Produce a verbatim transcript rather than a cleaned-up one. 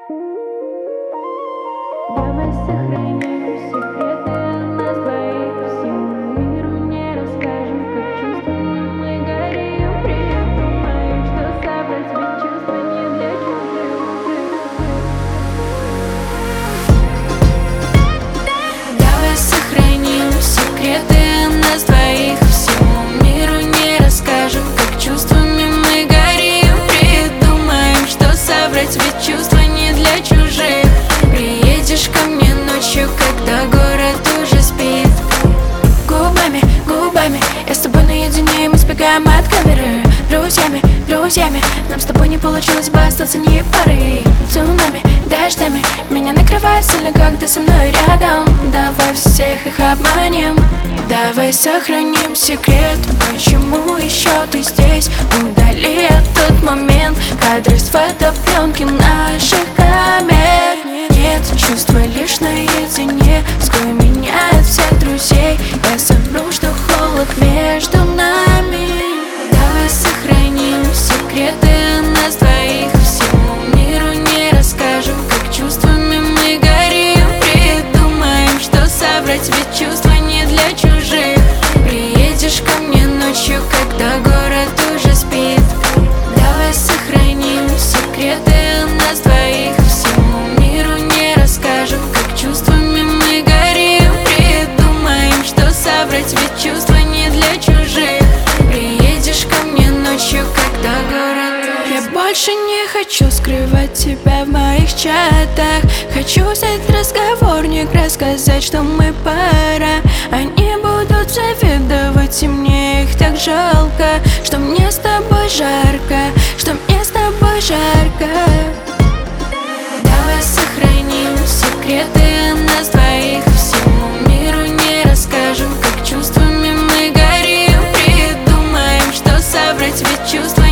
Давай сохраним секреты нас двоих, всему миру не расскажем, как чувствуем мы горим. Придумаем, что собрать ведь чувства не для чужих. Давай сохраним секреты нас двоих, всему миру не расскажем, как чувствами мы горим. Придумаем, что собрать ведь чувства не для чужих. Приедешь ко мне ночью, когда город уже спит. Губами, губами, я с тобой наедине, мы сбегаем от камеры. Друзьями, друзьями, нам с тобой не получилось бы остаться ни пары. Цунами, дождями, меня накрывает сильно, когда со мной рядом. Давай всех их обманем. Давай сохраним секрет, почему еще ты здесь. Удали этот момент, кадры с фотопленки наших камер. Нет, чувства лишь наедине, скрой меня от всех друзей. Я совру, что холод между нами. Давай сохраним секреты нас двоих, всему миру не расскажем, как чувствами мы горим. Придумаем, что собрать ведь чувства не для чужих. Приедешь ко мне ночью, когда город уже спит. Давай сохраним секреты нас двоих, всему миру не расскажем, как чувствами мы горим. Придумаем, что собрать ведь чувства не для чужих. Приедешь ко мне ночью, когда город... Я больше не хочу скрывать тебя в моих чатах. Хочу взять разговорник, рассказать, что мы пара. Они будут завидовать, и мне их так жалко. Что мне с тобой жарко, что мне с тобой жарко. Давай сохраним секреты нас двоих, всему миру не расскажем, как чувствами мы горим. Придумаем, что собрать ведь чувства